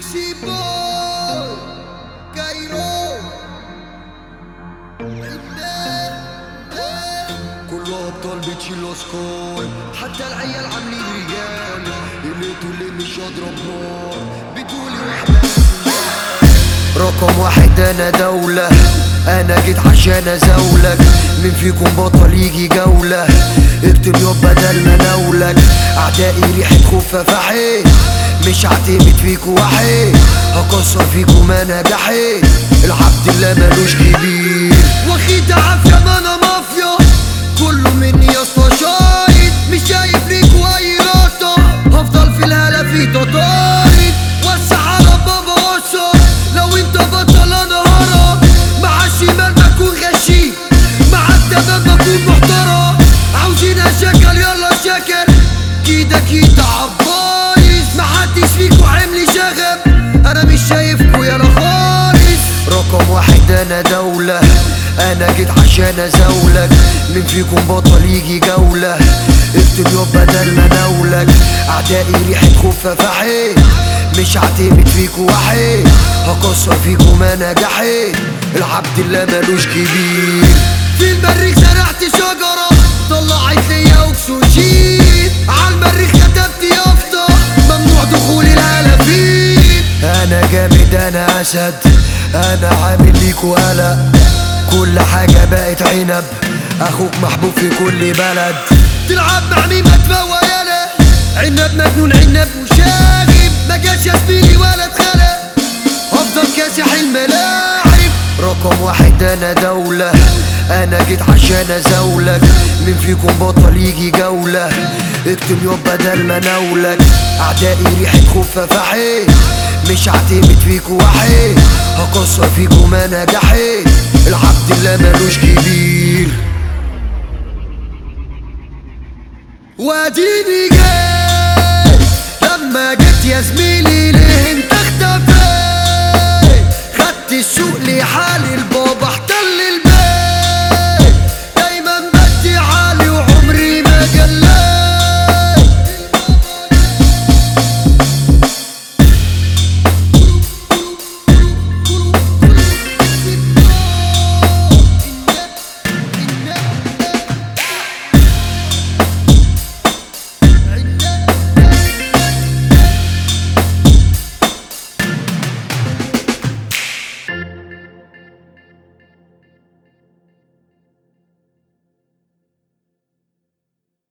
ميكسي بوي كايرو كله ابطال بتشيل سكور، حتى العيال عاملين رجال. اللي تقول لي مش هضرب نار بتقولي واحدة. رقم واحد انا دولة، انا جيت عشان ازولك. مين فيكم بطل يجي جولة؟ اكتب يوم بدل ما ناولك. اعدائي ريحة خوفة فحيت، مش هعتمد فيكوا وحيد. هكسر فيكوا ما نجحت، العبد اللي مالوش كبير. واخد عافية ما انا مافيا، كله مني يا اسطى شايد. مش شايف ليكوا اي راسة، هفضل في الهلا في تطارد. وسع على بابا وصل، لو انت بطل انا هرب. مع الشمال بكون غشيم، مع التمام بكون محترم. عاوزين اشكل يلا شكل، كيدا كيدا عبايز. محدش فيكو عملي شغب، انا مش شايفكو يالا خالص. رقم واحد انا دولة، انا جيت عشان ازولك. مين فيكم بطل يجي جولة؟ اكتب يوم بدل ما ناولك. اعدائي ريحة خوفة فحيت، مش هعتمد فيكو وحيد. هكسر فيكو ما نجحت، العبد اللي مالوش كبير. في المريخ زرعت شجرة، طلعت ليا اكسجين. عالمريخ كتبت يافطة، ممنوع دخول الهلافين. انا جامد انا اسد، انا عامل ليكو قلق. كل حاجة بقت عنب، اخوك محبوب في كل بلد. تلعب مع مين ما تفوى يالا، عنب مجنون عنب وشاغب. ما جاش يا زميلي ولا اتخلق، افضل كاسح الملاعب. رقم واحد انا دولة، انا جيت عشان ازولك. مين فيكم بطل يجي جولة؟ اكتب يوم بدل ما ناولك. اعدائي ريحة خوفة فحيت، مش هعتمد فيكو وحيد. هكسر فيكو ما نجحت، العبد اللي مالوش كبير. واديني جاي لما جيت يا زميلي.